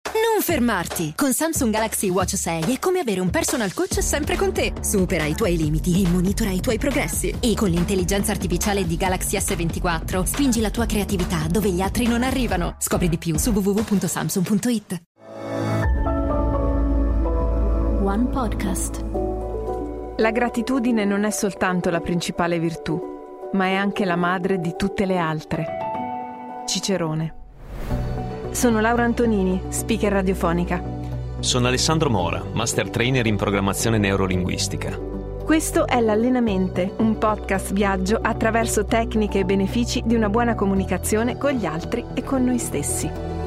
Non fermarti! Con Samsung Galaxy Watch 6 è come avere un personal coach sempre con te. Supera i tuoi limiti e monitora i tuoi progressi. E con l'intelligenza artificiale di Galaxy S24 spingi la tua creatività dove gli altri non arrivano. Scopri di più su www.samsung.it. One Podcast. La gratitudine non è soltanto la principale virtù, ma è anche la madre di tutte le altre. Cicerone. Sono Laura Antonini, speaker radiofonica. Sono Alessandro Mora, master trainer in programmazione neurolinguistica. Questo è l'Allenamente, un podcast viaggio attraverso tecniche e benefici di una buona comunicazione con gli altri e con noi stessi.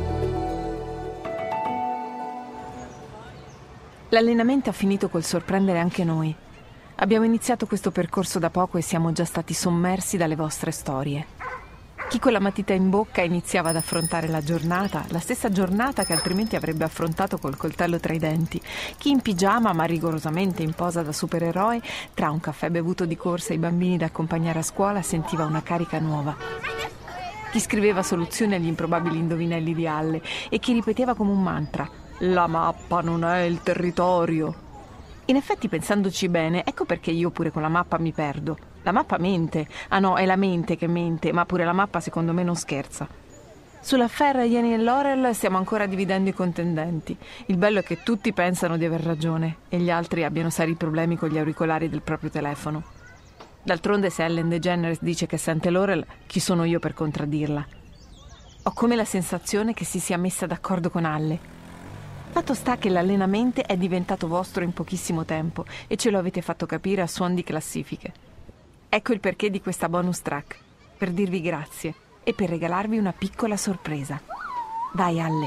L'allenamento ha finito col sorprendere anche noi. Abbiamo iniziato questo percorso da poco e siamo già stati sommersi dalle vostre storie. Chi con la matita in bocca iniziava ad affrontare la giornata, la stessa giornata che altrimenti avrebbe affrontato col coltello tra i denti. Chi in pigiama ma rigorosamente in posa da supereroe, tra un caffè bevuto di corsa e i bambini da accompagnare a scuola, sentiva una carica nuova. Chi scriveva soluzioni agli improbabili indovinelli di Halle e chi ripeteva come un mantra: la mappa non è il territorio. In effetti, pensandoci bene, ecco perché io pure con la mappa mi perdo. La mappa mente. Ah no, è la mente che mente, ma pure la mappa secondo me non scherza. Sulla Ferra, Ieni e Laurel stiamo ancora dividendo i contendenti. Il bello è che tutti pensano di aver ragione e gli altri abbiano seri problemi con gli auricolari del proprio telefono. D'altronde, se Ellen DeGeneres dice che sente Laurel, chi sono io per contraddirla? Ho come la sensazione che si sia messa d'accordo con Halle. Fatto sta che l'allenamento è diventato vostro in pochissimo tempo e ce lo avete fatto capire a suon di classifiche. Ecco il perché di questa bonus track, per dirvi grazie e per regalarvi una piccola sorpresa. Vai Halle!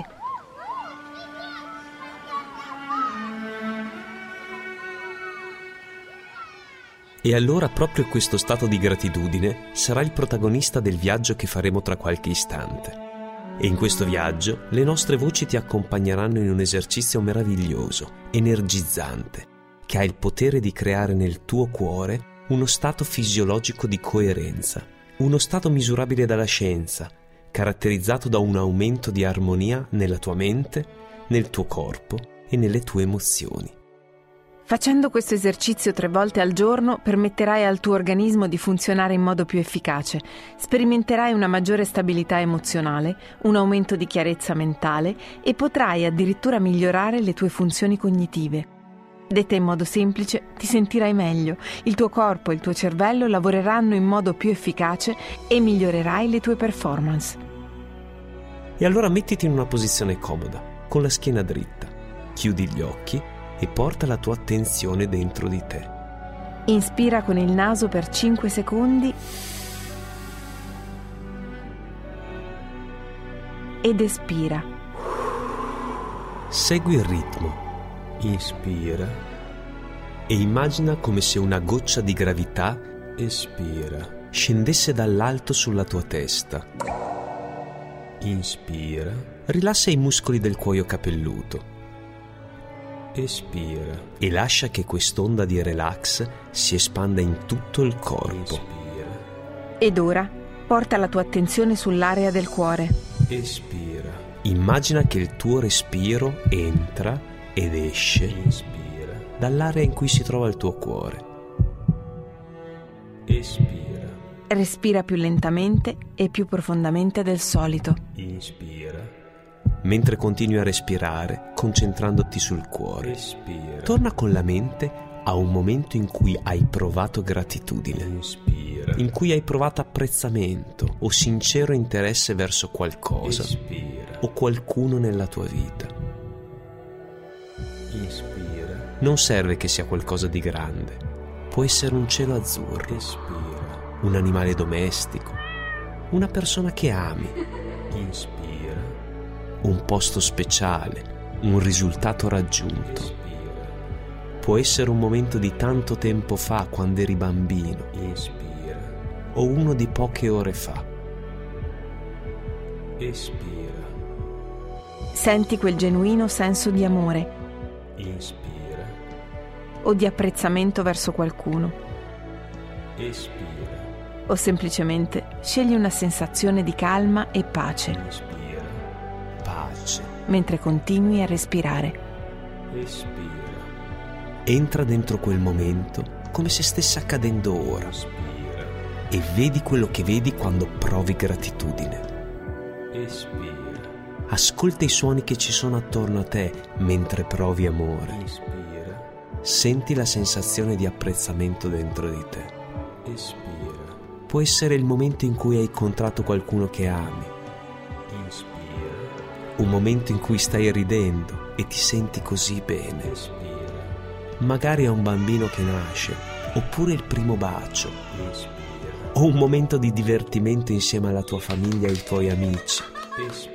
E allora proprio questo stato di gratitudine sarà il protagonista del viaggio che faremo tra qualche istante. E in questo viaggio le nostre voci ti accompagneranno in un esercizio meraviglioso, energizzante, che ha il potere di creare nel tuo cuore uno stato fisiologico di coerenza, uno stato misurabile dalla scienza, caratterizzato da un aumento di armonia nella tua mente, nel tuo corpo e nelle tue emozioni. Facendo questo esercizio 3 volte al giorno permetterai al tuo organismo di funzionare in modo più efficace, sperimenterai una maggiore stabilità emozionale, un aumento di chiarezza mentale e potrai addirittura migliorare le tue funzioni cognitive. Detta in modo semplice, ti sentirai meglio, il tuo corpo e il tuo cervello lavoreranno in modo più efficace e migliorerai le tue performance. E allora mettiti in una posizione comoda, con la schiena dritta, chiudi gli occhi e porta la tua attenzione dentro di te. Inspira con il naso per 5 secondi ed espira. Segui il ritmo. Inspira e immagina come se una goccia di gravità, espira, scendesse dall'alto sulla tua testa. Inspira, rilassa i muscoli del cuoio capelluto. Espira e lascia che quest'onda di relax si espanda in tutto il corpo. Espira. Ed ora porta la tua attenzione sull'area del cuore. Espira. Immagina che il tuo respiro entra ed esce. Inspira. Dall'area in cui si trova il tuo cuore. Espira. Respira più lentamente e più profondamente del solito. Inspira. Mentre continui a respirare, concentrandoti sul cuore. Respira. Torna con la mente a un momento in cui hai provato gratitudine. Inspira. In cui hai provato apprezzamento o sincero interesse verso qualcosa. Inspira. O qualcuno nella tua vita. Inspira. Non serve che sia qualcosa di grande. Può essere un cielo azzurro. Respira. Un animale domestico. Una persona che ami. Inspira. Un posto speciale, un risultato raggiunto. Inspira. Può essere un momento di tanto tempo fa, quando eri bambino. Inspira. O uno di poche ore fa. Espira. Senti quel genuino senso di amore. Inspira. O di apprezzamento verso qualcuno. Espira. O semplicemente scegli una sensazione di calma e pace. Inspira. Pace. mentre continui a respirare. Respira. Entra dentro quel momento come se stesse accadendo ora. Respira. E vedi quello che vedi quando provi gratitudine. Respira. Ascolta i suoni che ci sono attorno a te mentre provi amore. Respira. Senti la sensazione di apprezzamento dentro di te. Respira. Può essere il momento in cui hai incontrato qualcuno che ami. Inspira. Un momento in cui stai ridendo e ti senti così bene. Respira. Magari è un bambino che nasce, oppure il primo bacio. Respira. O un momento di divertimento insieme alla tua famiglia e ai tuoi amici. Respira.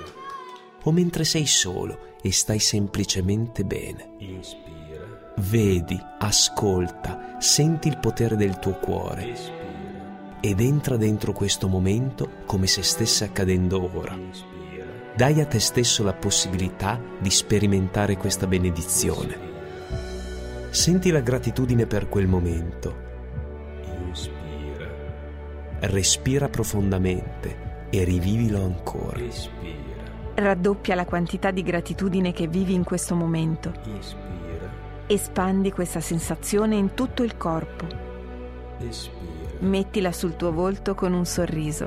O mentre sei solo e stai semplicemente bene. Inspira. Vedi, ascolta, senti il potere del tuo cuore. Respira. Ed entra dentro questo momento come se stesse accadendo ora. Inspira. Dai a te stesso la possibilità di sperimentare questa benedizione. Senti la gratitudine per quel momento. Inspira. Respira profondamente e rivivilo ancora. Respira. Raddoppia la quantità di gratitudine che vivi in questo momento. Inspira. Espandi questa sensazione in tutto il corpo. Respira. Mettila sul tuo volto con un sorriso.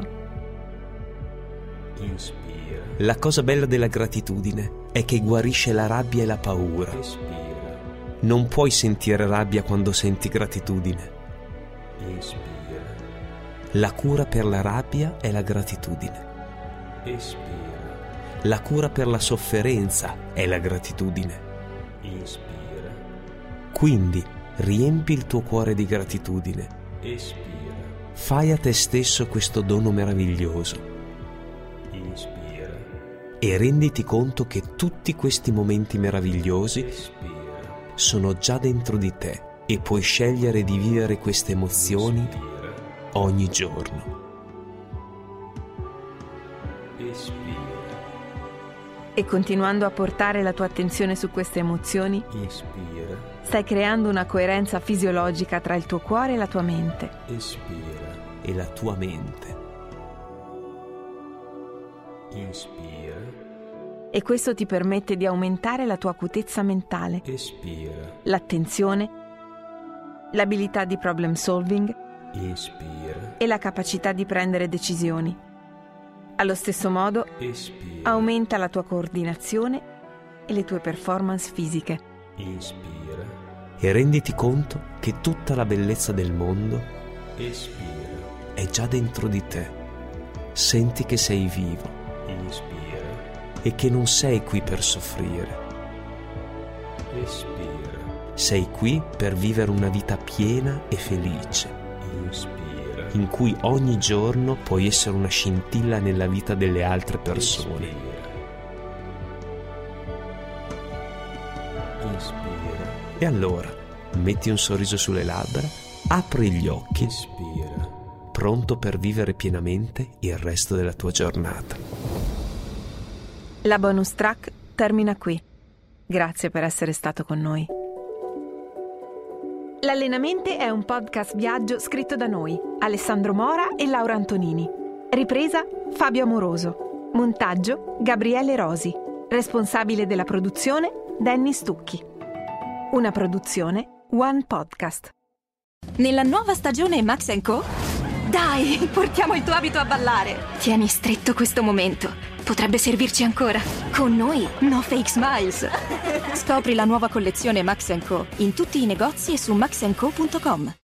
Inspira. La cosa bella della gratitudine è che guarisce la rabbia e la paura. Respira. Non puoi sentire rabbia quando senti gratitudine. Inspira. La cura per la rabbia è la gratitudine. Espira. La cura per la sofferenza è la gratitudine. Inspira. Quindi riempi il tuo cuore di gratitudine. Espira. Fai a te stesso questo dono meraviglioso. Inspira. E renditi conto che tutti questi momenti meravigliosi sono già dentro di te e puoi scegliere di vivere queste emozioni ogni giorno. E continuando a portare la tua attenzione su queste emozioni, Inspira. stai creando una coerenza fisiologica tra il tuo cuore e la tua mente. Espira. E la tua mente. Inspira. E questo ti permette di aumentare la tua acutezza mentale, Espira. l'attenzione, l'abilità di problem solving Inspira. e la capacità di prendere decisioni. Allo stesso modo, Espira. aumenta la tua coordinazione e le tue performance fisiche. Inspira. E renditi conto che tutta la bellezza del mondo è già dentro di te. Senti che sei vivo. Inspira. E che non sei qui per soffrire. Respira. Sei qui per vivere una vita piena e felice. Inspira. In cui ogni giorno puoi essere una scintilla nella vita delle altre persone. Inspira. E allora, metti un sorriso sulle labbra, apri gli occhi, Inspira. Pronto per vivere pienamente il resto della tua giornata. La bonus track termina qui. Grazie per essere stato con noi. L'Allenamente è un podcast viaggio scritto da noi, Alessandro Mora e Laura Antonini. Ripresa Fabio Amoroso. Montaggio Gabriele Rosi. Responsabile della produzione Danny Stucchi. Una produzione One Podcast. Nella nuova stagione Max & Co? Dai, portiamo il tuo abito a ballare. Tieni stretto questo momento. Potrebbe servirci ancora. Con noi, no fake smiles. Scopri la nuova collezione Max & Co in tutti i negozi e su maxandco.com.